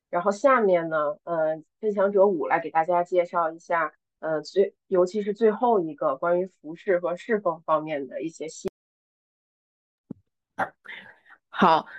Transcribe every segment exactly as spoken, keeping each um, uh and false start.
然后下面呢，呃，分享者五来给大家介绍一下，呃，最尤其是最后一个关于服饰和侍奉方面的一些细。 好，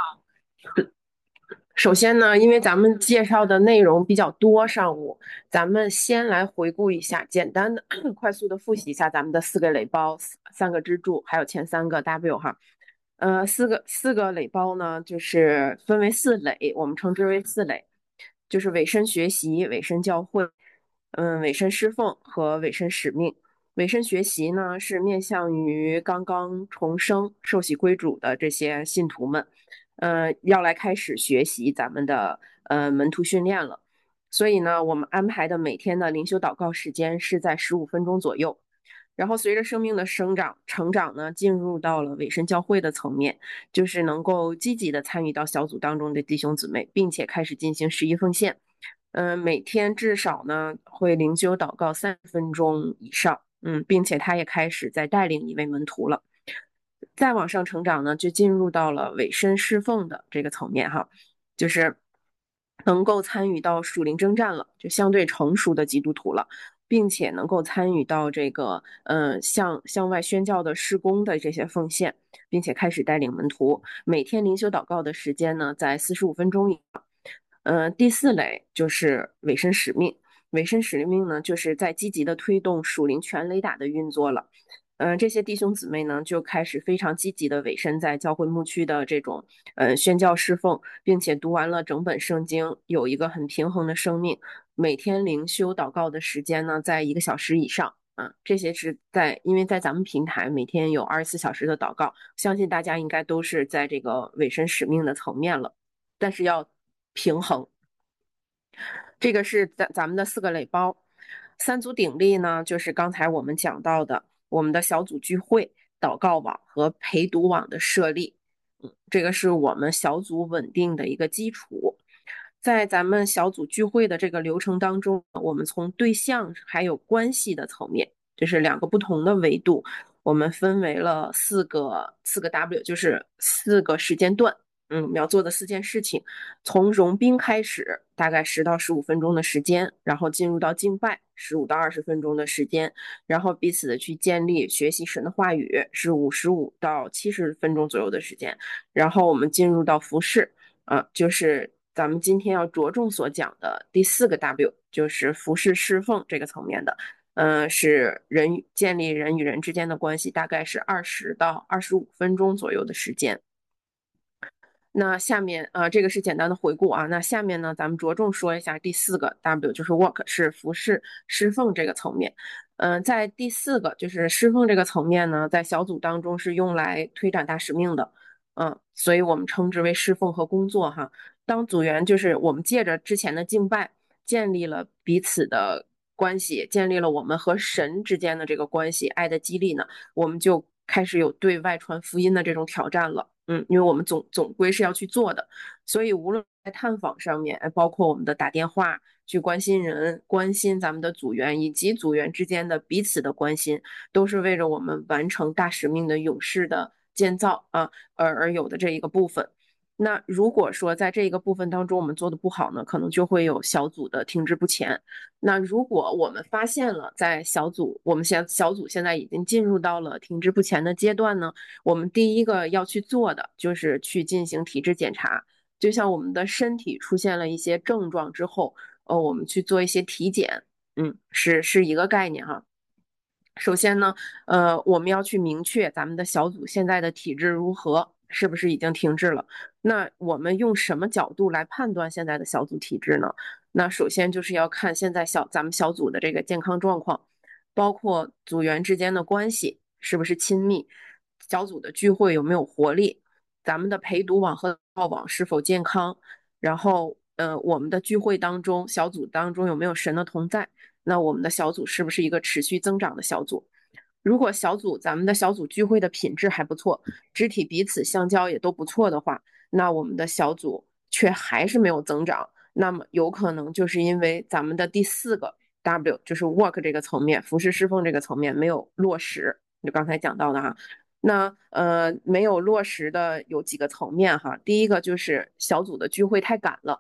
首先呢，因为咱们介绍的内容比较多，上午咱们先来回顾一下，简单的、快速的复习一下咱们的四个垒包、三个支柱，还有前三个 W 哈。呃，四个四个垒包呢，就是分为四垒，我们称之为四垒，就是委身学习、委身教会、嗯，委身侍奉和委身使命。委身学习呢，是面向于刚刚重生、受洗归主的这些信徒们。呃，要来开始学习咱们的呃门徒训练了。所以呢，我们安排的每天的灵修祷告时间是在十五分钟左右。然后随着生命的生长成长呢，进入到了委身教会的层面，就是能够积极的参与到小组当中的弟兄姊妹，并且开始进行十一奉献。嗯、呃，每天至少呢会灵修祷告三十分钟以上，嗯，并且他也开始在带领一位门徒了。再往上成长呢，就进入到了委身侍奉的这个层面哈，就是能够参与到属灵征战了，就相对成熟的基督徒了，并且能够参与到这个呃向向外宣教的施工的这些奉献，并且开始带领门徒。每天灵修祷告的时间呢，在四十五分钟以上。呃，第四类就是委身使命，委身使命呢，就是在积极的推动属灵全雷打的运作了。嗯、呃，这些弟兄姊妹呢，就开始非常积极的委身在教会牧区的这种呃宣教侍奉，并且读完了整本圣经，有一个很平衡的生命。每天灵修祷告的时间呢，在一个小时以上。啊，这些是在，因为在咱们平台每天有二十四小时的祷告，相信大家应该都是在这个委身使命的层面了，但是要平衡。这个是咱咱们的四个垒包。三足鼎立呢，就是刚才我们讲到的，我们的小组聚会、祷告网和陪读网的设立。嗯，这个是我们小组稳定的一个基础。在咱们小组聚会的这个流程当中，我们从对象还有关系的层面，就是两个不同的维度，我们分为了四个四个 W，就是四个时间段。嗯，我们要做的四件事情，从融冰开始，大概十到十五分钟的时间，然后进入到敬拜，十五到二十分钟的时间，然后彼此的去建立学习神的话语，是五十五到七十分钟左右的时间，然后我们进入到服饰，啊，就是咱们今天要着重所讲的第四个 W，就是服饰侍奉这个层面的。嗯、呃，是人建立人与人之间的关系，大概是二十到二十五分钟左右的时间。那下面啊、呃，这个是简单的回顾啊。那下面呢，咱们着重说一下第四个 W，就是 work，是服饰侍奉这个层面。嗯、呃，在第四个就是侍奉这个层面呢，在小组当中是用来推展大使命的。嗯，所以我们称之为侍奉和工作哈。当组员就是我们借着之前的敬拜，建立了彼此的关系，建立了我们和神之间的这个关系，爱的激励呢，我们就开始有对外传福音的这种挑战了。嗯，因为我们总总归是要去做的，所以无论在探访上面，包括我们的打电话去关心人、关心咱们的组员以及组员之间的彼此的关心，都是为了我们完成大使命的勇士的建造啊而而有的这一个部分。那如果说在这一个部分当中我们做的不好呢，可能就会有小组的停滞不前。那如果我们发现了在小组，我们现小组现在已经进入到了停滞不前的阶段呢，我们第一个要去做的就是去进行体质检查。就像我们的身体出现了一些症状之后，呃，我们去做一些体检，嗯，是是一个概念哈。首先呢，呃，我们要去明确咱们的小组现在的体质如何，是不是已经停滞了？那我们用什么角度来判断现在的小组体质呢？那首先就是要看现在小咱们小组的这个健康状况，包括组员之间的关系是不是亲密，小组的聚会有没有活力，咱们的陪读网和报网是否健康，然后呃，我们的聚会当中，小组当中有没有神的同在？那我们的小组是不是一个持续增长的小组？如果小组咱们的小组聚会的品质还不错，肢体彼此相交也都不错的话，那我们的小组却还是没有增长，那么有可能就是因为咱们的第四个 W 就是 work 这个层面，服饰侍奉这个层面没有落实，就刚才讲到的哈。那呃没有落实的有几个层面哈，第一个就是小组的聚会太赶了。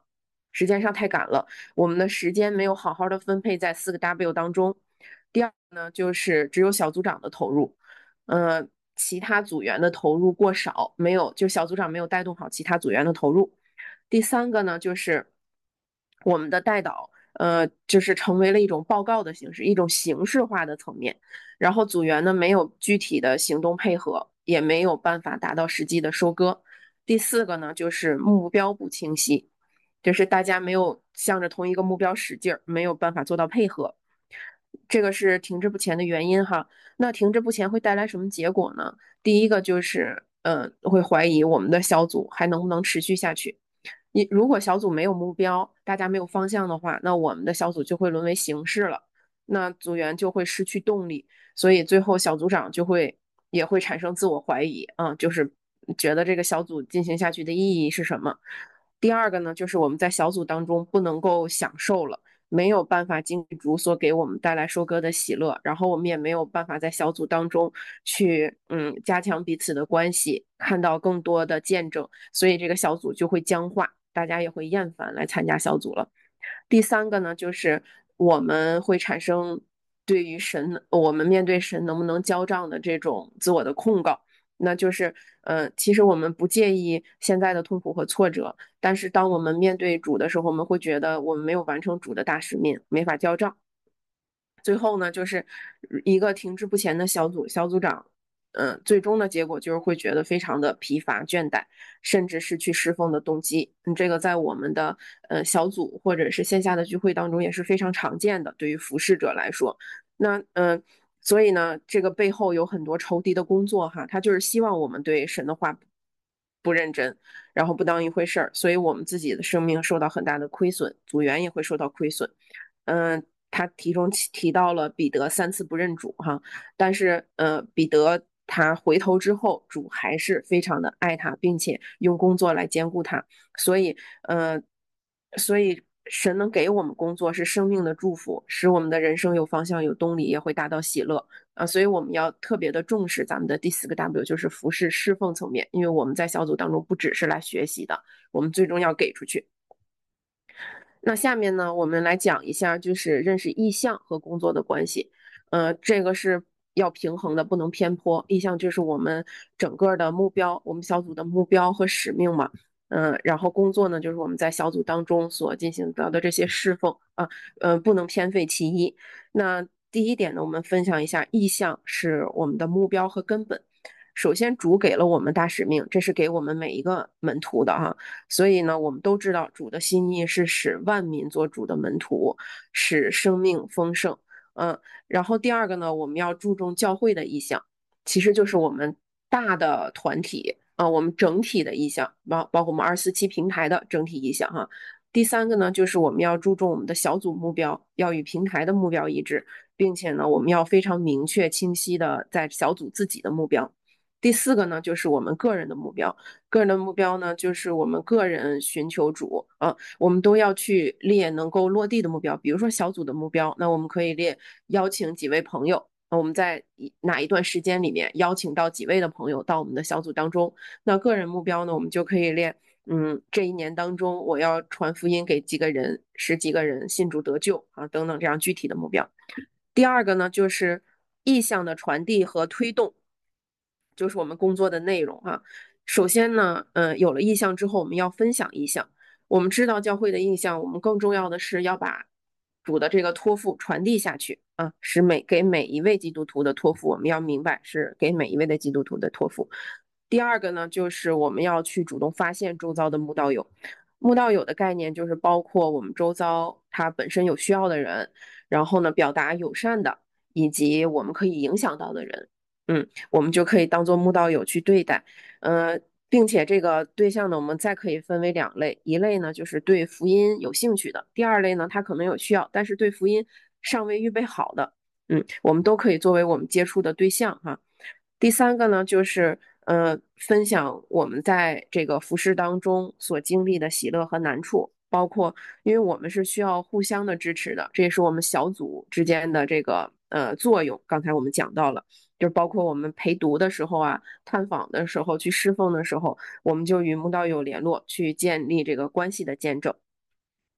时间上太赶了，我们的时间没有好好的分配在四个 W 当中。第二呢，就是只有小组长的投入，呃，其他组员的投入过少，没有，就小组长没有带动好其他组员的投入。第三个呢，就是我们的带导，呃，就是成为了一种报告的形式，一种形式化的层面。然后组员呢没有具体的行动配合，也没有办法达到实际的收割。第四个呢，就是目标不清晰，就是大家没有向着同一个目标使劲儿，没有办法做到配合。这个是停滞不前的原因哈。那停滞不前会带来什么结果呢？第一个就是，呃，会怀疑我们的小组还能不能持续下去。你如果小组没有目标，大家没有方向的话，那我们的小组就会沦为形式了，那组员就会失去动力，所以最后小组长就会也会产生自我怀疑啊，就是觉得这个小组进行下去的意义是什么？第二个呢，就是我们在小组当中不能够享受了。没有办法经历主所给我们带来收割的喜乐，然后我们也没有办法在小组当中去嗯加强彼此的关系，看到更多的见证，所以这个小组就会僵化，大家也会厌烦来参加小组了。第三个呢，就是我们会产生对于神，我们面对神能不能交账的这种自我的控告。那就是，呃，其实我们不介意现在的痛苦和挫折，但是当我们面对主的时候，我们会觉得我们没有完成主的大使命，没法交账。最后呢，就是一个停滞不前的小组小组长，嗯、呃，最终的结果就是会觉得非常的疲乏倦怠，甚至失去侍奉的动机。嗯，这个在我们的呃小组或者是线下的聚会当中也是非常常见的，对于服侍者来说。那嗯、呃，所以呢，这个背后有很多仇敌的工作哈，他就是希望我们对神的话不认真，然后不当一回事儿，所以我们自己的生命受到很大的亏损，组员也会受到亏损。嗯，他题中提到了彼得三次不认主哈，但是呃，彼得他回头之后，主还是非常的爱他，并且用工作来兼顾他，所以呃，所以神能给我们工作是生命的祝福，使我们的人生有方向、有动力，也会达到喜乐啊，所以我们要特别的重视咱们的第四个 W，就是服侍侍奉层面，因为我们在小组当中不只是来学习的，我们最终要给出去。那下面呢，我们来讲一下，就是认识意向和工作的关系。呃，这个是要平衡的，不能偏颇。意向就是我们整个的目标，我们小组的目标和使命嘛。嗯、呃，然后工作呢，就是我们在小组当中所进行到的这些侍奉啊，呃，不能偏废其一。那第一点呢，我们分享一下意向是我们的目标和根本。首先，主给了我们大使命，这是给我们每一个门徒的哈。所以呢，我们都知道主的心意是使万民做主的门徒，使生命丰盛。嗯，然后第二个呢，我们要注重教会的意向，其实就是我们大的团体啊，我们整体的意向，包包括我们二四七平台的整体意向哈。第三个呢，就是我们要注重我们的小组目标，要与平台的目标一致，并且呢，我们要非常明确清晰的在小组自己的目标。第四个呢，就是我们个人的目标。个人的目标呢，就是我们个人寻求主啊，我们都要去列能够落地的目标。比如说小组的目标，那我们可以列邀请几位朋友，我们在哪一段时间里面邀请到几位的朋友到我们的小组当中。那个人目标呢，我们就可以列，嗯，这一年当中我要传福音给几个人，使几个人信主得救啊，等等这样具体的目标。第二个呢，就是意向的传递和推动。就是我们工作的内容哈。首先呢，嗯，有了意向之后，我们要分享意向。我们知道教会的意向，我们更重要的是要把主的这个托付传递下去啊，是每给每一位基督徒的托付，我们要明白是给每一位的基督徒的托付。第二个呢，就是我们要去主动发现周遭的慕道友。慕道友的概念就是包括我们周遭他本身有需要的人，然后呢，表达友善的，以及我们可以影响到的人。嗯，我们就可以当做慕道友去对待，呃，并且这个对象呢，我们再可以分为两类，一类呢就是对福音有兴趣的，第二类呢他可能有需要，但是对福音尚未预备好的，嗯，我们都可以作为我们接触的对象哈。第三个呢就是呃分享我们在这个服饰当中所经历的喜乐和难处，包括因为我们是需要互相的支持的，这也是我们小组之间的这个呃作用。刚才我们讲到了。就是包括我们陪读的时候啊，探访的时候，去侍奉的时候，我们就与慕道友联络，去建立这个关系的见证。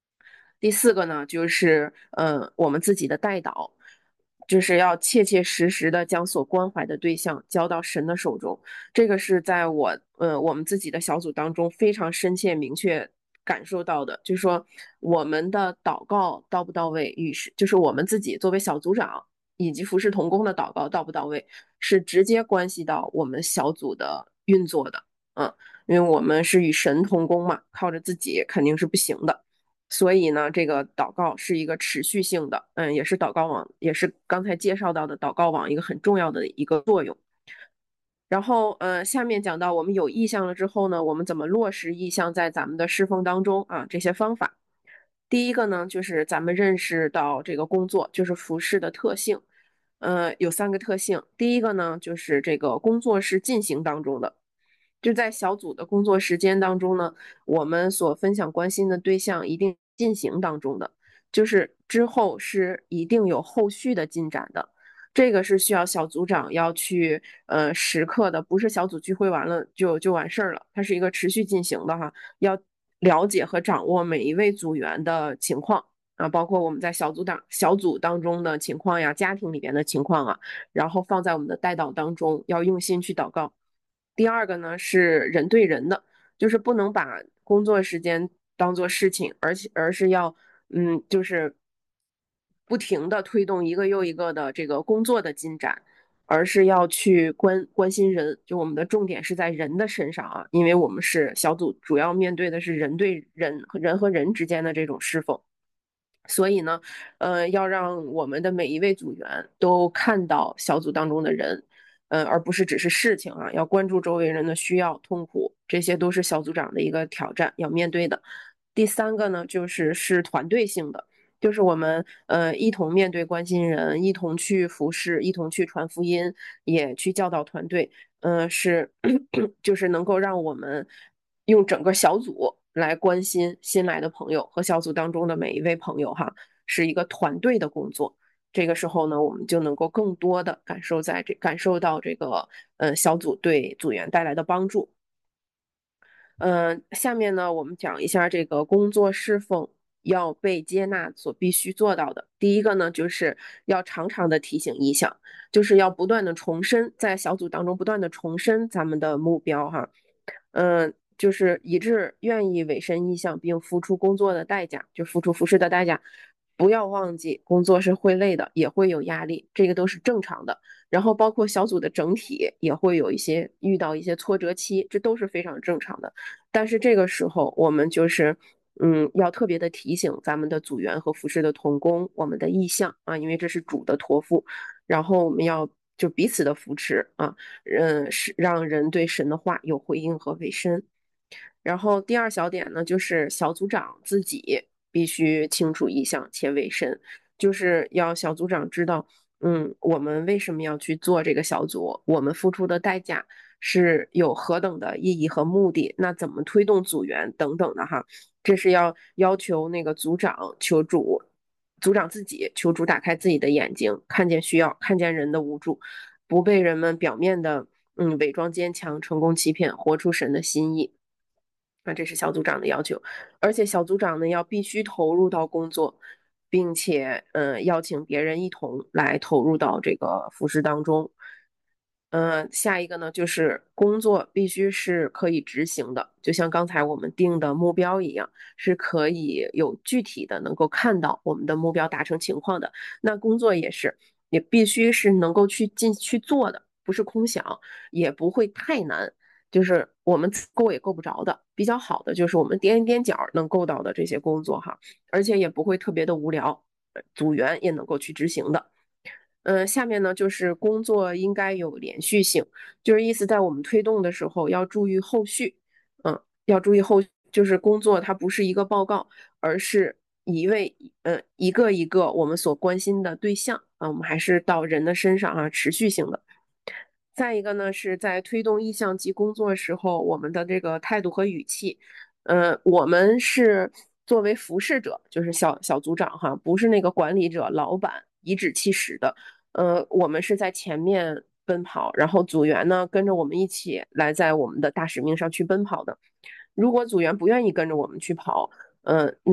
第四个呢，就是呃我们自己的带导，就是要切切实实的将所关怀的对象交到神的手中。这个是在我呃我们自己的小组当中非常深切明确感受到的，就是说我们的祷告到不到位，与是就是我们自己作为小组长以及服侍同工的祷告到不到位，是直接关系到我们小组的运作的。嗯，因为我们是与神同工嘛，靠着自己肯定是不行的。所以呢，这个祷告是一个持续性的，嗯，也是祷告网，也是刚才介绍到的祷告网一个很重要的一个作用。然后，呃，下面讲到我们有意向了之后呢，我们怎么落实意向在咱们的侍奉当中啊？这些方法，第一个呢，就是咱们认识到这个工作就是服饰的特性，呃，有三个特性。第一个呢，就是这个工作是进行当中的，就在小组的工作时间当中呢，我们所分享关心的对象一定进行当中的，就是之后是一定有后续的进展的。这个是需要小组长要去呃时刻的，不是小组聚会完了就就完事儿了，它是一个持续进行的哈，要了解和掌握每一位组员的情况啊，包括我们在小组当小组当中的情况呀，家庭里边的情况啊，然后放在我们的带导当中，要用心去祷告。第二个呢是人对人的，就是不能把工作时间当做事情，而且而是要嗯，就是不停的推动一个又一个的这个工作的进展，而是要去关关心人，就我们的重点是在人的身上啊，因为我们是小组，主要面对的是人对人人和人之间的这种侍奉。所以呢，呃，要让我们的每一位组员都看到小组当中的人，呃，而不是只是事情啊，要关注周围人的需要、痛苦，这些都是小组长的一个挑战要面对的。第三个呢，就是是团队性的，就是我们呃一同面对关心人，一同去服侍，一同去传福音，也去教导团队，呃，是就是能够让我们用整个小组来关心新来的朋友和小组当中的每一位朋友哈，是一个团队的工作。这个时候呢，我们就能够更多的感受在这感受到这个呃小组对组员带来的帮助。嗯、呃，下面呢，我们讲一下这个工作侍奉要被接纳所必须做到的。第一个呢，就是要常常的提醒意向，就是要不断的重申，在小组当中不断的重申咱们的目标哈。嗯、呃，就是以致愿意委身意向，并付出工作的代价，就付出服饰的代价。不要忘记，工作是会累的，也会有压力，这个都是正常的。然后包括小组的整体也会有一些遇到一些挫折期，这都是非常正常的。但是这个时候，我们就是嗯，要特别的提醒咱们的组员和服饰的同工，我们的意向啊，因为这是主的托付，然后我们要就彼此的扶持啊，嗯，是让人对神的话有回应和委身。然后第二小点呢，就是小组长自己必须清楚意向且委身，就是要小组长知道，嗯，我们为什么要去做这个小组，我们付出的代价是有何等的意义和目的，那怎么推动组员等等的哈，这是要要求那个组长求主，组长自己求主打开自己的眼睛，看见需要，看见人的无助，不被人们表面的嗯伪装坚强、成功欺骗，活出神的心意。那这是小组长的要求，而且小组长呢要必须投入到工作，并且呃邀请别人一同来投入到这个服饰当中。嗯、呃，下一个呢就是工作必须是可以执行的，就像刚才我们定的目标一样，是可以有具体的能够看到我们的目标达成情况的。那工作也是，也必须是能够去进去做的，不是空想，也不会太难。就是我们够也够不着的，比较好的就是我们踮一踮脚能够到的这些工作哈，而且也不会特别的无聊，组员也能够去执行的。嗯，下面呢就是工作应该有连续性，就是意思在我们推动的时候要注意后续，嗯，要注意后，就是工作它不是一个报告，而是一位呃一个一个我们所关心的对象啊，我们还是到人的身上啊，持续性的。再一个呢，是在推动意向及工作时候，我们的这个态度和语气，呃，我们是作为服侍者，就是小小组长哈，不是那个管理者、老板颐指气使的，呃，我们是在前面奔跑，然后组员呢跟着我们一起来在我们的大使命上去奔跑的。如果组员不愿意跟着我们去跑，嗯、呃那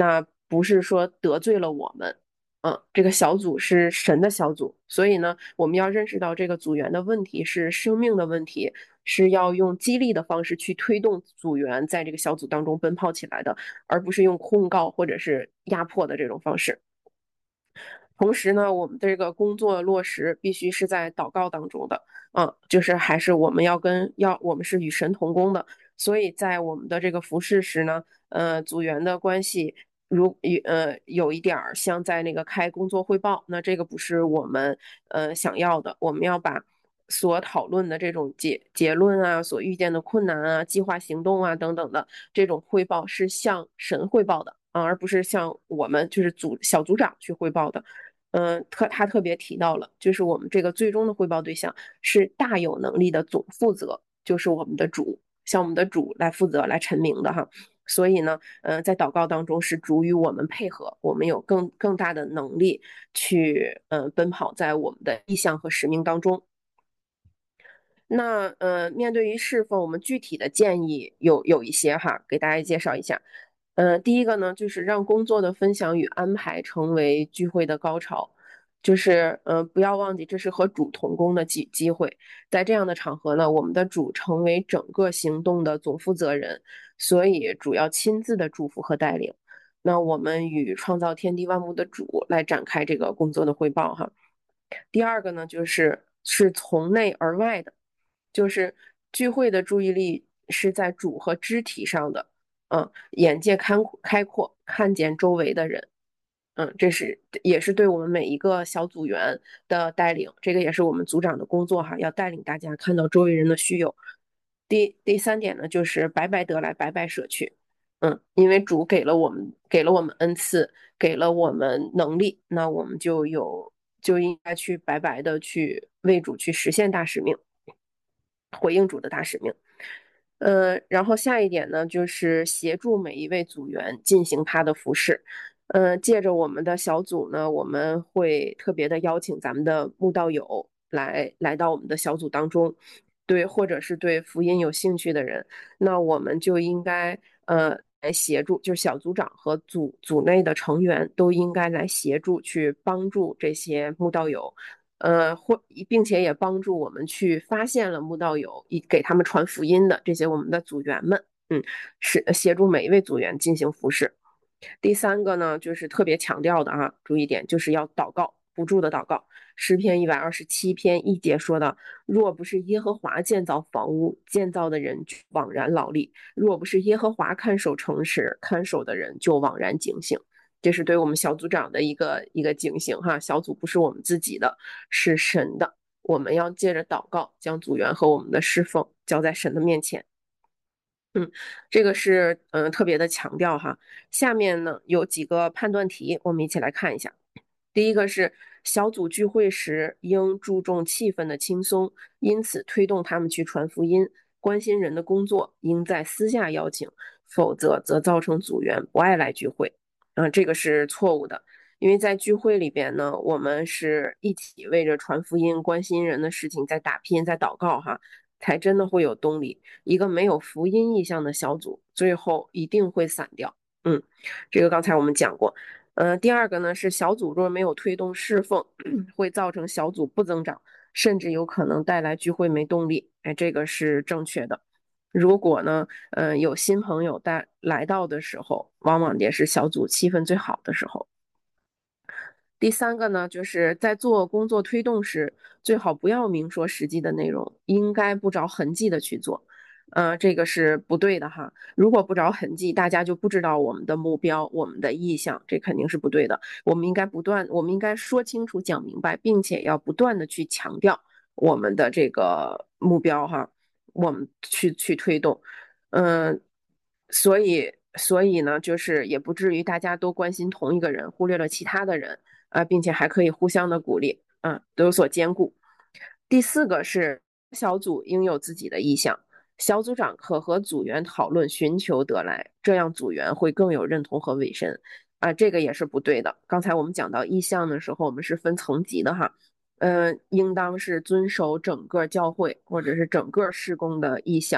不是说得罪了我们。嗯，这个小组是神的小组，所以呢，我们要认识到这个组员的问题是生命的问题，是要用激励的方式去推动组员在这个小组当中奔跑起来的，而不是用控告或者是压迫的这种方式。同时呢，我们这个工作落实必须是在祷告当中的，嗯，就是还是我们要跟要我们是与神同工的，所以在我们的这个服侍时呢，呃，组员的关系如呃有一点儿像在那个开工作汇报，那这个不是我们呃想要的，我们要把所讨论的这种结结论啊，所遇见的困难啊，计划行动啊等等的这种汇报是向神汇报的啊，而不是向我们就是组小组长去汇报的。嗯，特他特别提到了，就是我们这个最终的汇报对象是大有能力的总负责，就是我们的主，向我们的主来负责来陈明的哈。所以呢，呃，在祷告当中是主与我们配合，我们有更更大的能力去呃奔跑在我们的意向和使命当中。那呃，面对于侍奉，我们具体的建议有有一些哈，给大家介绍一下。呃，第一个呢，就是让工作的分享与安排成为聚会的高潮，就是呃，不要忘记这是和主同工的机机会，在这样的场合呢，我们的主成为整个行动的总负责人，所以主要亲自的祝福和带领。那我们与创造天地万物的主来展开这个工作的汇报哈。第二个呢，就是是从内而外的。就是聚会的注意力是在主和肢体上的，嗯，眼界开开阔，看见周围的人，嗯，这是也是对我们每一个小组员的带领，这个也是我们组长的工作哈，要带领大家看到周围人的需有。第第三点呢，就是白白得来，白白舍去，嗯，因为主给了我们给了我们恩赐，给了我们能力，那我们就有就应该去白白的去为主去实现大使命。回应主的大使命。呃，然后下一点呢，就是协助每一位组员进行他的服饰。呃，借着我们的小组呢，我们会特别的邀请咱们的慕道友来来到我们的小组当中，对，或者是对福音有兴趣的人，那我们就应该呃来协助，就是小组长和组组内的成员都应该来协助去帮助这些慕道友。呃，或并且也帮助我们去发现了慕道友，以给他们传福音的这些我们的组员们，嗯，是协助每一位组员进行服侍。第三个呢，就是特别强调的啊，注意点就是要祷告，不住的祷告。诗篇一百二十七篇一节说的：若不是耶和华建造房屋，建造的人就枉然劳力；若不是耶和华看守城池，看守的人就枉然警醒。这是对我们小组长的一个一个警醒哈，小组不是我们自己的，是神的，我们要借着祷告，将组员和我们的侍奉交在神的面前。嗯，这个是嗯、呃特别的强调哈。下面呢有几个判断题，我们一起来看一下。第一个是小组聚会时应注重气氛的轻松，因此推动他们去传福音。关心人的工作应在私下邀请，否则则造成组员不爱来聚会。啊、呃，这个是错误的，因为在聚会里边呢，我们是一起为着传福音、关心人的事情在打拼、在祷告哈，才真的会有动力。一个没有福音意向的小组，最后一定会散掉。嗯，这个刚才我们讲过。呃，第二个呢是小组若没有推动侍奉，会造成小组不增长，甚至有可能带来聚会没动力。哎，这个是正确的。如果呢，呃，有新朋友带来到的时候，往往也是小组气氛最好的时候。第三个呢，就是在做工作推动时，最好不要明说实际的内容，应该不着痕迹的去做。呃，这个是不对的哈。如果不着痕迹，大家就不知道我们的目标、我们的意向，这肯定是不对的。我们应该不断，我们应该说清楚、讲明白，并且要不断的去强调我们的这个目标哈，我们去去推动。嗯、呃，所以所以呢，就是也不至于大家都关心同一个人，忽略了其他的人。啊，并且还可以互相的鼓励，啊，都有所兼顾。第四个是小组应有自己的意向，小组长可和组员讨论，寻求得来，这样组员会更有认同和委身。啊，这个也是不对的。刚才我们讲到意向的时候，我们是分层级的哈，嗯、呃，应当是遵守整个教会或者是整个事工的意向，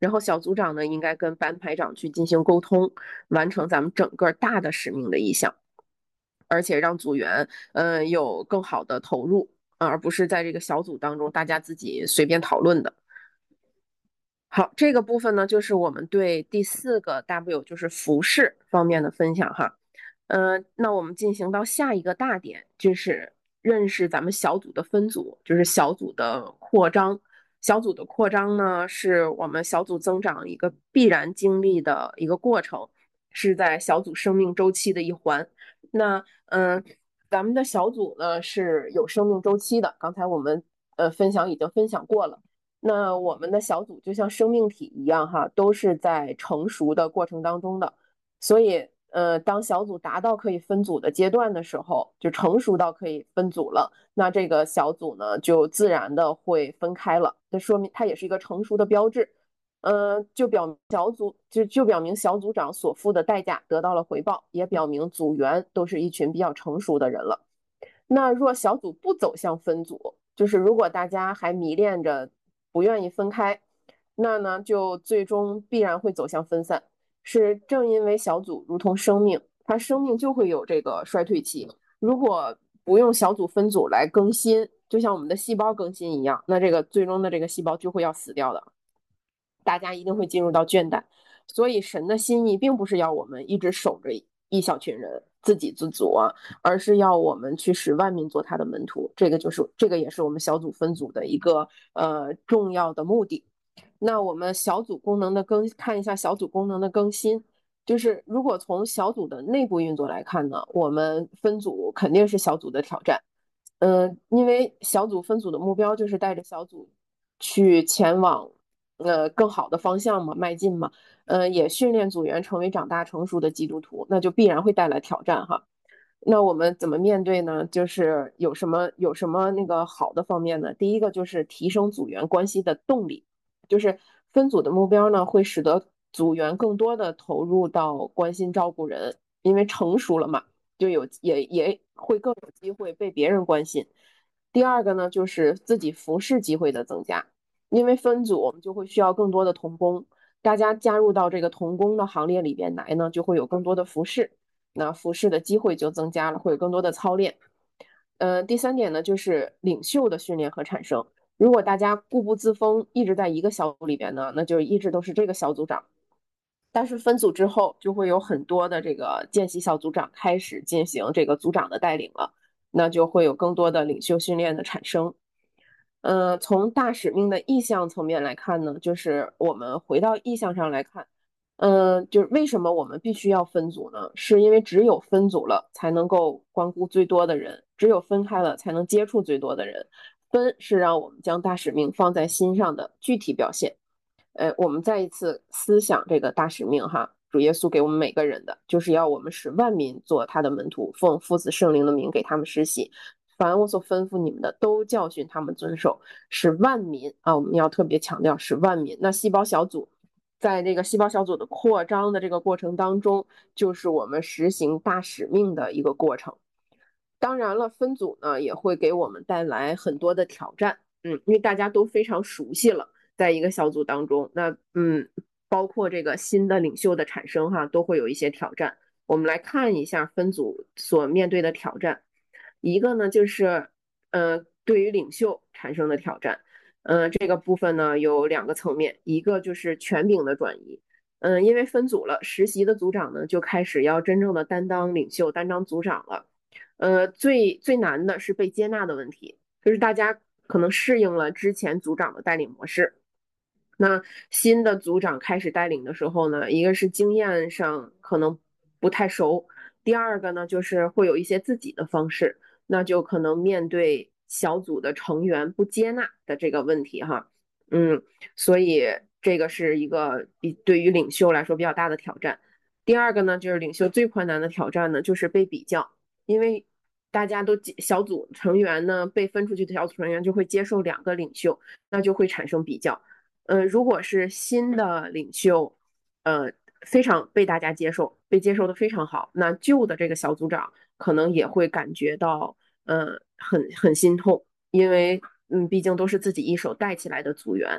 然后小组长呢应该跟班排长去进行沟通，完成咱们整个大的使命的意向，而且让组员嗯、呃有更好的投入，而不是在这个小组当中大家自己随便讨论的。好，这个部分呢，就是我们对第四个 W，就是服饰方面的分享哈。嗯、呃，那我们进行到下一个大点，就是认识咱们小组的分组，就是小组的扩张。小组的扩张呢，是我们小组增长一个必然经历的一个过程，是在小组生命周期的一环。那嗯、呃，咱们的小组呢是有生命周期的，刚才我们呃分享已经分享过了。那我们的小组就像生命体一样哈，都是在成熟的过程当中的。所以，呃，当小组达到可以分组的阶段的时候，就成熟到可以分组了，那这个小组呢就自然的会分开了。这说明它也是一个成熟的标志。呃，就表明小组就就表明小组长所付的代价得到了回报，也表明组员都是一群比较成熟的人了。那若小组不走向分组，就是如果大家还迷恋着不愿意分开，那呢就最终必然会走向分散。是正因为小组如同生命，它生命就会有这个衰退期。如果不用小组分组来更新，就像我们的细胞更新一样，那这个最终的这个细胞就会要死掉的。大家一定会进入到倦怠。所以神的心意并不是要我们一直守着一小群人自给自足啊，而是要我们去使万民做他的门徒。这个就是这个也是我们小组分组的一个呃重要的目的。那我们小组功能的更看一下小组功能的更新，就是如果从小组的内部运作来看呢，我们分组肯定是小组的挑战。嗯、呃，因为小组分组的目标就是带着小组去前往呃更好的方向嘛，迈进嘛。呃，也训练组员成为长大成熟的基督徒，那就必然会带来挑战哈。那我们怎么面对呢？就是有什么有什么那个好的方面呢？第一个就是提升组员关系的动力，就是分组的目标呢，会使得组员更多的投入到关心照顾人，因为成熟了嘛，就有也也会更有机会被别人关心。第二个呢，就是自己服侍机会的增加，因为分组我们就会需要更多的同工，大家加入到这个同工的行列里边来呢，就会有更多的服侍，那服侍的机会就增加了，会有更多的操练。呃，第三点呢，就是领袖的训练和产生。如果大家固步自封，一直在一个小组里边呢，那就一直都是这个小组长。但是分组之后，就会有很多的这个见习小组长开始进行这个组长的带领了，那就会有更多的领袖训练的产生。呃，从大使命的意向层面来看呢，就是我们回到意向上来看，嗯、呃，就是为什么我们必须要分组呢？是因为只有分组了，才能够关顾最多的人；只有分开了，才能接触最多的人。分是让我们将大使命放在心上的具体表现。呃，我们再一次思想这个大使命哈，主耶稣给我们每个人的，就是要我们使万民做他的门徒，奉父子圣灵的名给他们施洗。凡我所吩咐你们的，都教训他们遵守，使万民啊，我们要特别强调使万民。那细胞小组在这个细胞小组的扩张的这个过程当中，就是我们实行大使命的一个过程。当然了，分组呢也会给我们带来很多的挑战，嗯，因为大家都非常熟悉了，在一个小组当中，那嗯，包括这个新的领袖的产生哈，都会有一些挑战。我们来看一下分组所面对的挑战。一个呢就是呃对于领袖产生的挑战，呃这个部分呢有两个层面，一个就是权柄的转移，嗯、呃，因为分组了，实习的组长呢就开始要真正的担当领袖、担当组长了，呃最最难的是被接纳的问题，就是大家可能适应了之前组长的带领模式。那新的组长开始带领的时候呢，一个是经验上可能不太熟，第二个呢就是会有一些自己的方式，那就可能面对小组的成员不接纳的这个问题哈，嗯，所以这个是一个比对于领袖来说比较大的挑战。第二个呢，就是领袖最困难的挑战呢，就是被比较，因为大家都小组成员呢被分出去的小组成员就会接受两个领袖，那就会产生比较。呃，如果是新的领袖，呃，非常被大家接受，被接受的非常好，那旧的这个小组长可能也会感觉到，呃，很很心痛，因为嗯，毕竟都是自己一手带起来的组员，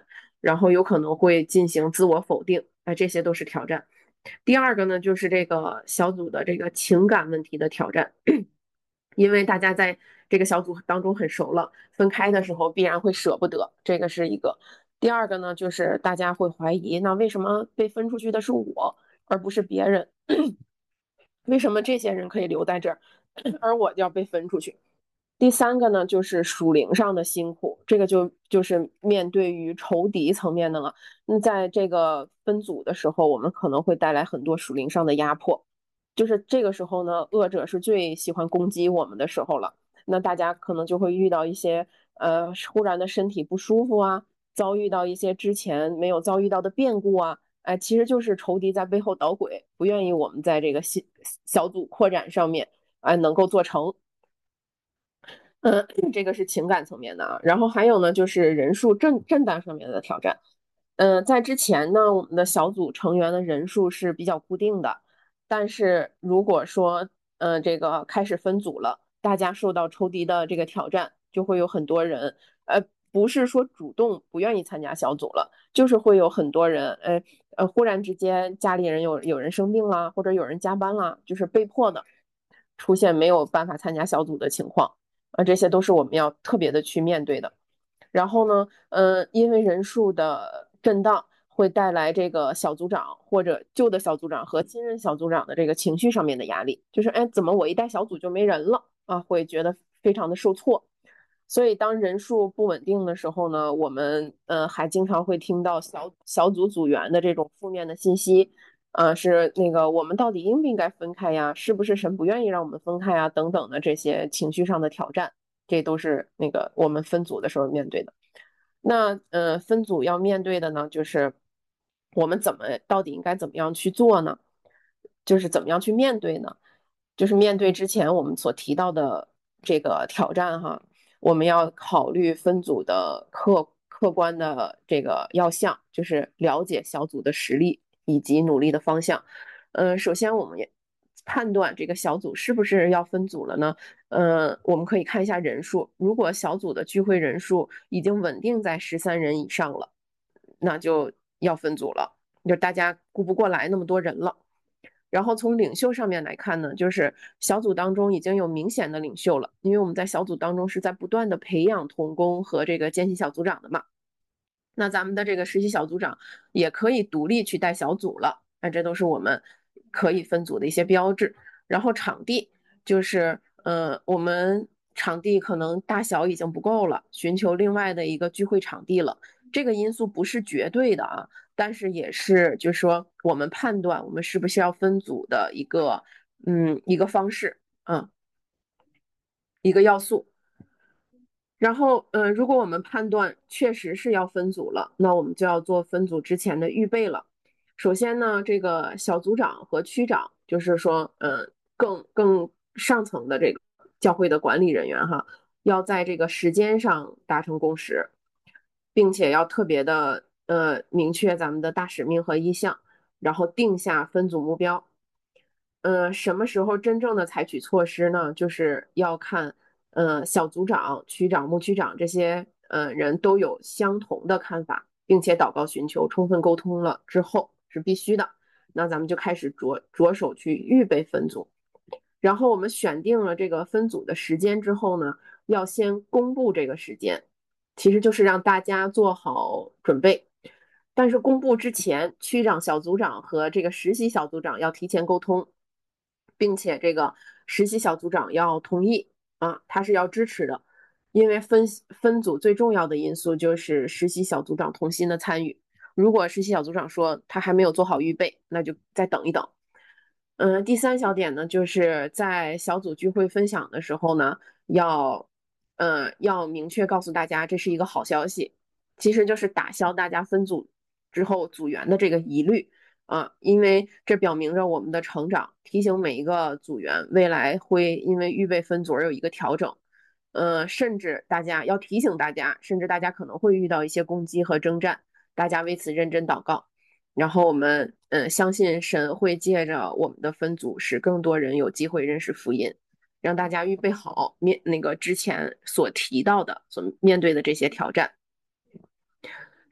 然后有可能会进行自我否定，哎，这些都是挑战。第二个呢，就是这个小组的这个情感问题的挑战，因为大家在这个小组当中很熟了，分开的时候必然会舍不得，这个是一个。第二个呢，就是大家会怀疑，那为什么被分出去的是我，而不是别人？为什么这些人可以留在这儿，而我要被分出去？第三个呢，就是属灵上的辛苦，这个就就是面对于仇敌层面的了。那在这个分组的时候，我们可能会带来很多属灵上的压迫，就是这个时候呢，恶者是最喜欢攻击我们的时候了。那大家可能就会遇到一些呃忽然的身体不舒服啊，遭遇到一些之前没有遭遇到的变故啊，哎，其实就是仇敌在背后捣鬼，不愿意我们在这个小小组扩展上面哎能够做成。嗯，这个是情感层面的啊，然后还有呢，就是人数震震荡上面的挑战。嗯、呃在之前呢，我们的小组成员的人数是比较固定的，但是如果说，呃，这个开始分组了，大家受到抽敌的这个挑战，就会有很多人，呃，不是说主动不愿意参加小组了，就是会有很多人，呃呃，忽然之间家里人有有人生病啦，或者有人加班啦，就是被迫的出现没有办法参加小组的情况。啊，这些都是我们要特别的去面对的。然后呢，呃，因为人数的震荡会带来这个小组长或者旧的小组长和新任小组长的这个情绪上面的压力，就是哎，怎么我一带小组就没人了啊？会觉得非常的受挫。所以当人数不稳定的时候呢，我们呃还经常会听到小小组组员的这种负面的信息，呃，是那个我们到底应不应该分开呀？是不是神不愿意让我们分开呀？等等的这些情绪上的挑战，这都是那个我们分组的时候面对的。那呃，分组要面对的呢，就是我们怎么到底应该怎么样去做呢？就是怎么样去面对呢？就是面对之前我们所提到的这个挑战哈，我们要考虑分组的客客观的这个要项，就是了解小组的实力以及努力的方向。呃，首先我们也判断这个小组是不是要分组了呢？呃，我们可以看一下人数，如果小组的聚会人数已经稳定在十三人以上了，那就要分组了，就大家顾不过来那么多人了。然后从领袖上面来看呢，就是小组当中已经有明显的领袖了，因为我们在小组当中是在不断的培养同工和这个见习小组长的嘛。那咱们的这个实习小组长也可以独立去带小组了，那这都是我们可以分组的一些标志。然后场地就是，呃，我们场地可能大小已经不够了，寻求另外的一个聚会场地了。这个因素不是绝对的啊，但是也是就是说我们判断我们是不是要分组的一个，嗯，一个方式，嗯，一个要素。然后，呃，如果我们判断确实是要分组了，那我们就要做分组之前的预备了。首先呢，这个小组长和区长，就是说，呃，更更上层的这个教会的管理人员哈，要在这个时间上达成共识，并且要特别的呃明确咱们的大使命和意向，然后定下分组目标。呃，什么时候真正的采取措施呢？就是要看，呃，小组长、区长、牧区长这些呃人都有相同的看法，并且祷告寻求、充分沟通了之后是必须的。那咱们就开始着着手去预备分组，然后我们选定了这个分组的时间之后呢，要先公布这个时间，其实就是让大家做好准备。但是公布之前，区长、小组长和这个实习小组长要提前沟通，并且这个实习小组长要同意啊，他是要支持的，因为分分组最重要的因素就是实习小组长同心的参与。如果实习小组长说他还没有做好预备，那就再等一等。嗯，呃第三小点呢，就是在小组聚会分享的时候呢，要，呃，要明确告诉大家这是一个好消息，其实就是打消大家分组之后组员的这个疑虑啊，因为这表明着我们的成长，提醒每一个组员未来会因为预备分组而有一个调整，呃，甚至大家要提醒大家，甚至大家可能会遇到一些攻击和征战，大家为此认真祷告。然后我们嗯相信神会借着我们的分组，使更多人有机会认识福音，让大家预备好面那个之前所提到的所面对的这些挑战。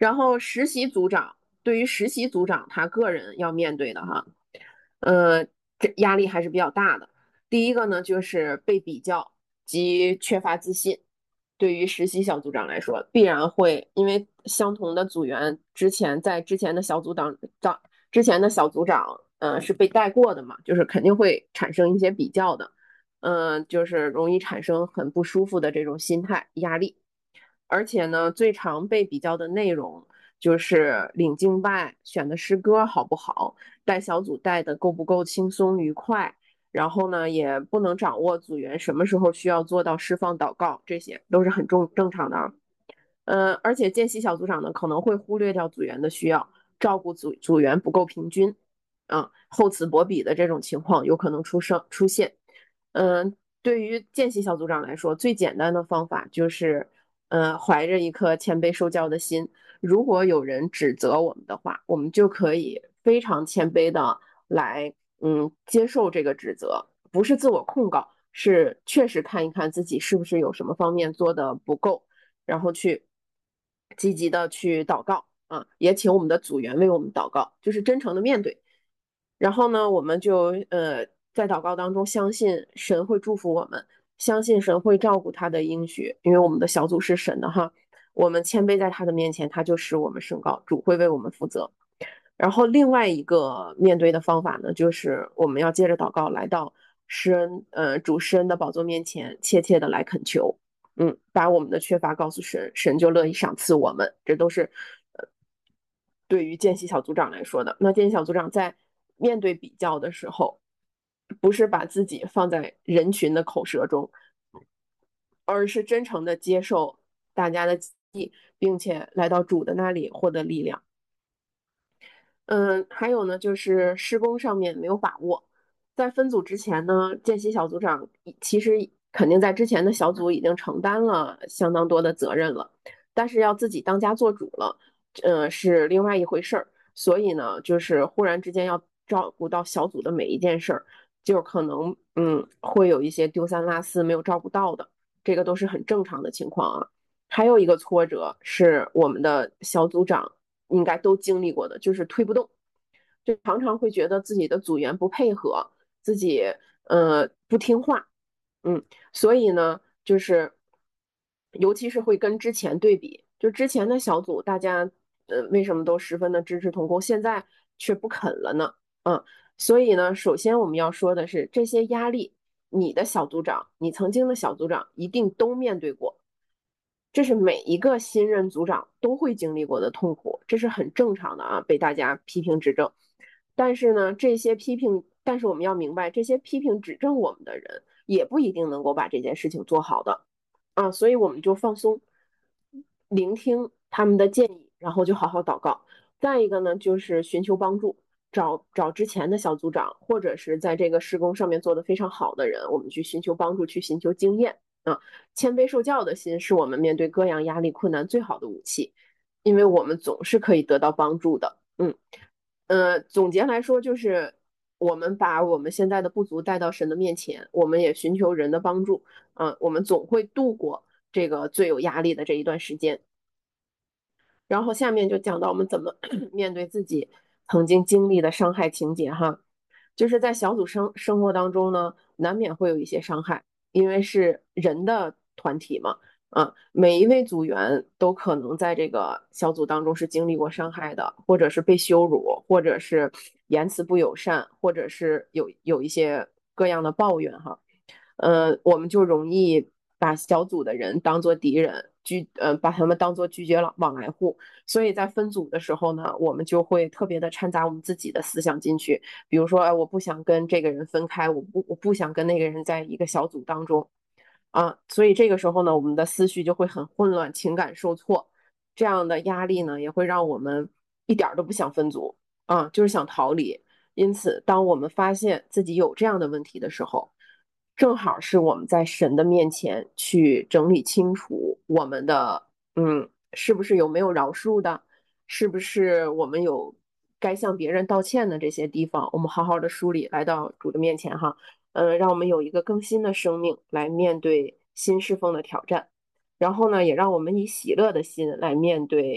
然后实习组长，对于实习组长他个人要面对的哈，呃，这压力还是比较大的。第一个呢，就是被比较及缺乏自信。对于实习小组长来说，必然会因为相同的组员之前在之前的小组长长之前的小组长，呃，是被带过的嘛，就是肯定会产生一些比较的，嗯、呃，就是容易产生很不舒服的这种心态压力。而且呢，最常被比较的内容就是领敬拜、选的诗歌好不好，带小组带的够不够轻松愉快，然后呢，也不能掌握组员什么时候需要做到释放祷告，这些都是很重正常的啊。呃，而且见习小组长呢可能会忽略掉组员的需要，照顾组组员不够平均，啊，厚此薄彼的这种情况有可能出生出现。嗯、呃，对于见习小组长来说，最简单的方法就是，呃，怀着一颗谦卑受教的心，如果有人指责我们的话，我们就可以非常谦卑的来，嗯，接受这个指责，不是自我控告，是确实看一看自己是不是有什么方面做的不够，然后去积极的去祷告啊，也请我们的组员为我们祷告，就是真诚的面对。然后呢，我们就呃在祷告当中相信神会祝福我们，相信神会照顾他的应许，因为我们的小组是神的哈，我们谦卑在他的面前，他就使我们升高，主会为我们负责。然后另外一个面对的方法呢，就是我们要接着祷告，来到施恩呃主施恩的宝座面前，切切的来恳求，嗯，把我们的缺乏告诉神，神就乐意赏赐我们。这都是呃对于见习小组长来说的。那见习小组长在面对比较的时候，不是把自己放在人群的口舌中，而是真诚的接受大家的建议，并且来到主的那里获得力量。嗯，还有呢，就是施工上面没有把握，在分组之前呢，见习小组长其实肯定在之前的小组已经承担了相当多的责任了，但是要自己当家做主了，呃，是另外一回事儿。所以呢，就是忽然之间要照顾到小组的每一件事儿，就可能嗯会有一些丢三落四没有照顾到的，这个都是很正常的情况啊。还有一个挫折是我们的小组长应该都经历过的，就是推不动，就常常会觉得自己的组员不配合，自己呃不听话，嗯，所以呢，就是尤其是会跟之前对比，就之前的小组大家呃为什么都十分的支持同工，现在却不肯了呢？嗯，所以呢，首先我们要说的是这些压力，你的小组长，你曾经的小组长一定都面对过。这是每一个新任组长都会经历过的痛苦，这是很正常的啊，被大家批评指正。但是呢，这些批评，但是我们要明白，这些批评指正我们的人，也不一定能够把这件事情做好的啊，所以我们就放松，聆听他们的建议，然后就好好祷告。再一个呢，就是寻求帮助，找找之前的小组长，或者是在这个施工上面做得非常好的人，我们去寻求帮助，去寻求经验啊。谦卑受教的心是我们面对各样压力困难最好的武器，因为我们总是可以得到帮助的。嗯，呃，总结来说就是，我们把我们现在的不足带到神的面前，我们也寻求人的帮助，嗯、呃，我们总会度过这个最有压力的这一段时间。然后下面就讲到我们怎么面对自己曾经经历的伤害情节哈，就是在小组生生活当中呢，难免会有一些伤害，因为是人的团体嘛，啊，每一位组员都可能在这个小组当中是经历过伤害的，或者是被羞辱，或者是言辞不友善，或者是有有一些各样的抱怨哈。呃，我们就容易把小组的人当做敌人，拒呃把他们当做拒绝往往来户，所以在分组的时候呢，我们就会特别的掺杂我们自己的思想进去，比如说，哎，我不想跟这个人分开，我不我不想跟那个人在一个小组当中啊，所以这个时候呢，我们的思绪就会很混乱，情感受挫，这样的压力呢，也会让我们一点都不想分组啊，就是想逃离。因此，当我们发现自己有这样的问题的时候，正好是我们在神的面前去整理清楚我们的，嗯，是不是有没有饶恕的，是不是我们有该向别人道歉的这些地方，我们好好的梳理，来到主的面前哈，呃，让我们有一个更新的生命来面对新侍奉的挑战，然后呢，也让我们以喜乐的心来面对。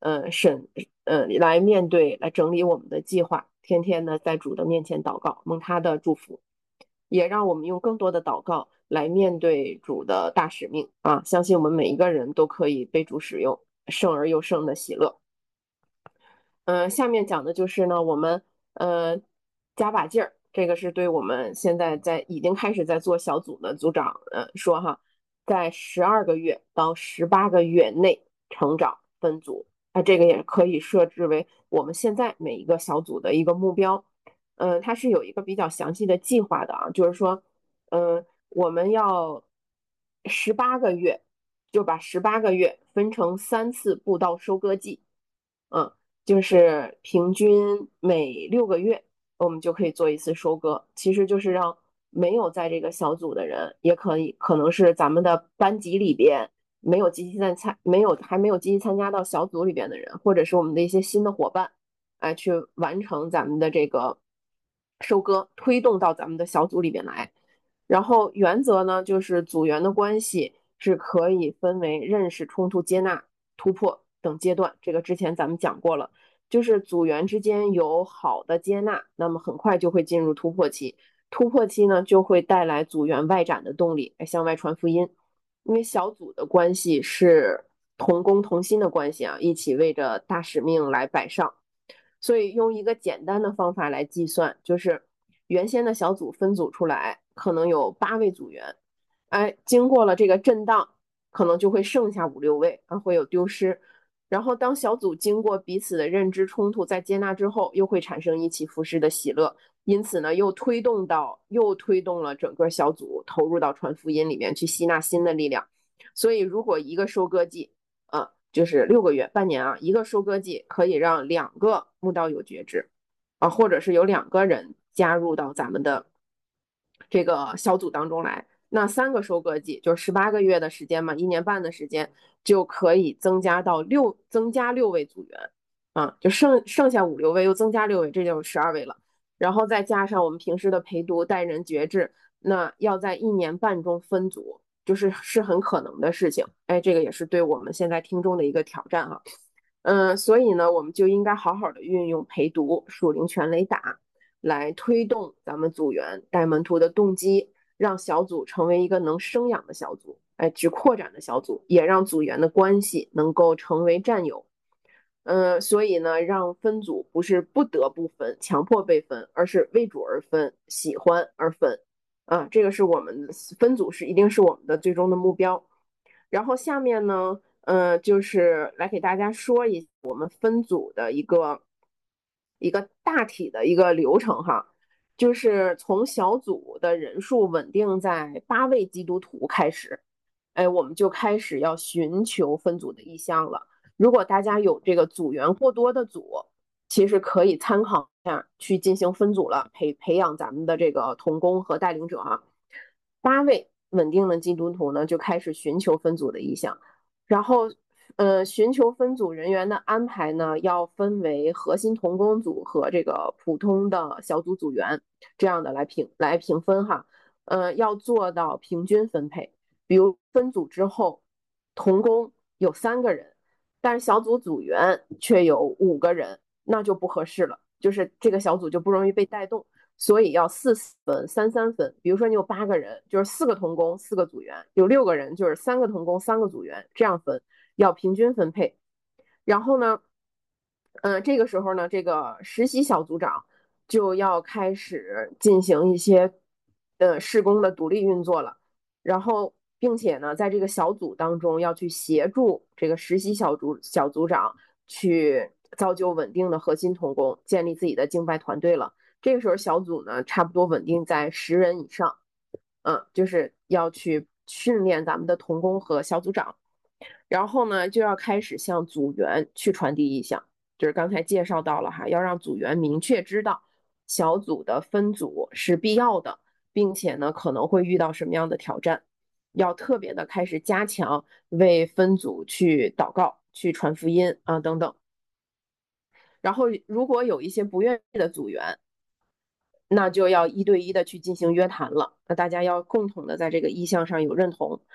呃审呃来面对来整理我们的计划，天天呢在主的面前祷告，蒙他的祝福，也让我们用更多的祷告来面对主的大使命啊！相信我们每一个人都可以被主使用，胜而又胜的喜乐。嗯、呃，下面讲的就是呢，我们呃加把劲儿，这个是对我们现在在已经开始在做小组的组长呃说哈，在十二个月到十八个月内成长分组，那、这个也可以设置为我们现在每一个小组的一个目标。嗯、呃，它是有一个比较详细的计划的啊，就是说，嗯、呃，我们要十八个月，就把十八个月分成三次布道收割季。嗯，就是平均每六个月我们就可以做一次收割，其实就是让没有在这个小组的人，也可以可能是咱们的班级里边没有积极参参没有还没有积极参加到小组里边的人，或者是我们的一些新的伙伴，哎，去完成咱们的这个收割，推动到咱们的小组里边来。然后原则呢，就是组员的关系是可以分为认识、冲突、接纳、突破等阶段。这个之前咱们讲过了，就是组员之间有好的接纳，那么很快就会进入突破期。突破期呢，就会带来组员外展的动力，向外传福音。因为小组的关系是同工同心的关系啊，一起为着大使命来摆上。所以用一个简单的方法来计算，就是原先的小组分组出来，可能有八位组员，哎，经过了这个震荡，可能就会剩下五六位啊，会有丢失。然后当小组经过彼此的认知冲突，在接纳之后，又会产生一起服侍的喜乐，因此呢，又推动到又推动了整个小组投入到传福音里面去吸纳新的力量。所以，如果一个收割季，啊，就是六个月、半年啊，一个收割季可以让两个慕道有觉知啊，或者是有两个人加入到咱们的这个小组当中来。那三个收割季就是十八个月的时间嘛，一年半的时间就可以增加到六，增加六位组员啊，就剩剩下五六位又增加六位，这就十二位了。然后再加上我们平时的陪读、带人觉知，那要在一年半中分组，就是是很可能的事情。哎，这个也是对我们现在听众的一个挑战哈。嗯，所以呢，我们就应该好好的运用陪读、属灵全雷打，来推动咱们组员带门徒的动机，让小组成为一个能生养的小组，哎，去扩展的小组，也让组员的关系能够成为战友。嗯，所以呢，让分组不是不得不分、强迫被分，而是为主而分、喜欢而分。啊，这个是我们分组是一定是我们的最终的目标。然后下面呢，呃，就是来给大家说一我们分组的一个一个大体的一个流程哈，就是从小组的人数稳定在八位基督徒开始，哎，我们就开始要寻求分组的意向了。如果大家有这个组员过多的组，其实可以参考一下去进行分组了，培培养咱们的这个同工和带领者哈。八位稳定的基督徒呢，就开始寻求分组的意向，然后呃，寻求分组人员的安排呢，要分为核心同工组和这个普通的小组组员这样的来评来评分哈。呃，要做到平均分配。比如分组之后，同工有三个人，但是小组组员却有五个人，那就不合适了，就是这个小组就不容易被带动。所以要四四分、三三分。比如说你有八个人，就是四个同工，四个组员；有六个人，就是三个同工，三个组员，这样分，要平均分配。然后呢，嗯、呃，这个时候呢，这个实习小组长就要开始进行一些呃施工的独立运作了。然后，并且呢，在这个小组当中要去协助这个实习小组小组长去造就稳定的核心同工，建立自己的敬拜团队了。这个时候小组呢，差不多稳定在十人以上，嗯，就是要去训练咱们的同工和小组长。然后呢，就要开始向组员去传递意向，就是刚才介绍到了哈，要让组员明确知道小组的分组是必要的，并且呢可能会遇到什么样的挑战，要特别的开始加强为分组去祷告、去传福音啊等等。然后如果有一些不愿意的组员，那就要一对一的去进行约谈了。那大家要共同的在这个意向上有认同。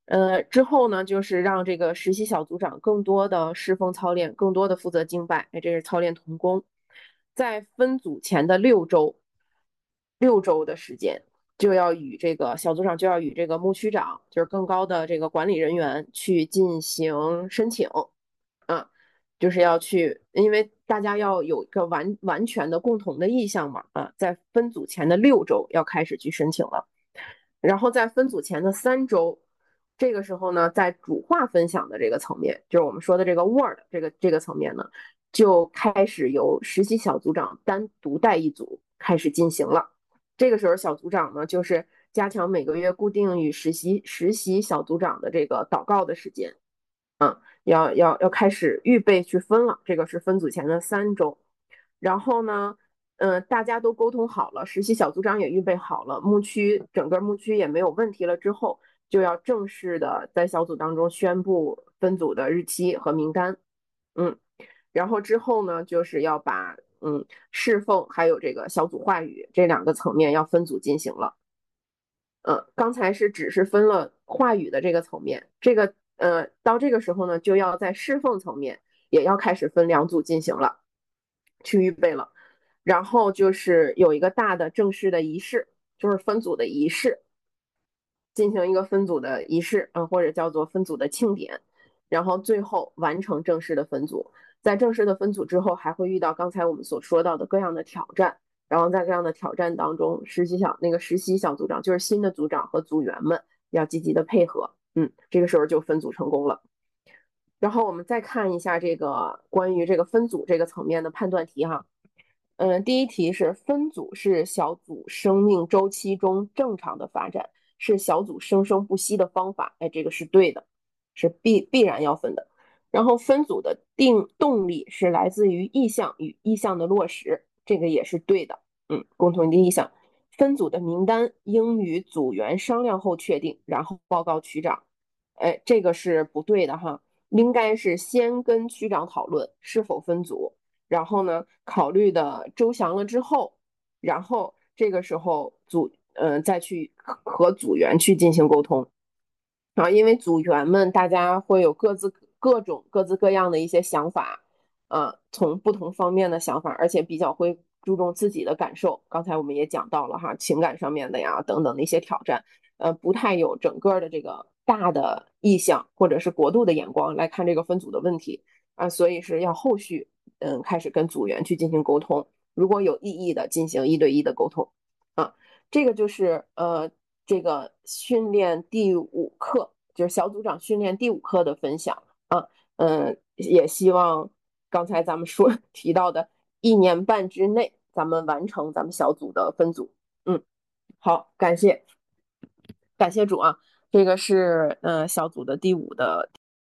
呃，之后呢，就是让这个实习小组长更多的侍奉操练，更多的负责经拜，哎，这是操练童工。在分组前的六周，六周的时间，就要与这个小组长就要与这个牧区长，就是更高的这个管理人员去进行申请，啊，就是要去，因为大家要有一个完完全的共同的意向嘛，啊，在分组前的六周要开始去申请了。然后在分组前的三周，这个时候呢，在主化分享的这个层面，就是我们说的这个 Word 这个这个层面呢，就开始由实习小组长单独带一组开始进行了。这个时候，小组长呢，就是加强每个月固定与实习实习小组长的这个祷告的时间，嗯，要要要开始预备去分了。这个是分组前的三周。然后呢，嗯、呃，大家都沟通好了，实习小组长也预备好了，牧区整个牧区也没有问题了之后，就要正式的在小组当中宣布分组的日期和名单。嗯，然后之后呢，就是要把嗯侍奉还有这个小组话语这两个层面要分组进行了。呃，刚才是只是分了话语的这个层面，这个呃到这个时候呢，就要在侍奉层面也要开始分两组进行了，去预备了。然后就是有一个大的正式的仪式，就是分组的仪式，进行一个分组的仪式，嗯、呃，或者叫做分组的庆典，然后最后完成正式的分组。在正式的分组之后，还会遇到刚才我们所说到的各样的挑战。然后在这样的挑战当中，实习小那个实习小组长就是新的组长和组员们要积极的配合，嗯，这个时候就分组成功了。然后我们再看一下这个关于这个分组这个层面的判断题哈，嗯，第一题是分组是小组生命周期中正常的发展，是小组生生不息的方法，哎，这个是对的，是必必然要分的。然后分组的定动力是来自于意向与意向的落实，这个也是对的，嗯，共同的意向。分组的名单应与组员商量后确定，然后报告区长，哎，这个是不对的哈。应该是先跟区长讨论是否分组，然后呢，考虑的周详了之后，然后这个时候组嗯、呃、再去和组员去进行沟通。啊，因为组员们大家会有各自各种各自各样的一些想法，呃，从不同方面的想法，而且比较会注重自己的感受。刚才我们也讲到了哈，情感上面的呀等等的一些挑战，呃，不太有整个的这个大的意向或者是国度的眼光来看这个分组的问题啊，所以是要后续嗯开始跟组员去进行沟通，如果有异议的进行一对一的沟通啊，这个就是呃。这个训练第五课，就是小组长训练第五课的分享啊，嗯，也希望刚才咱们说提到的一年半之内，咱们完成咱们小组的分组。嗯，好，感谢感谢主啊，这个是呃小组的第五的。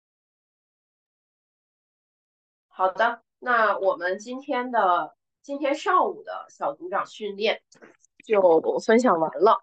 好的，那我们今天的今天上午的小组长训练就分享完了。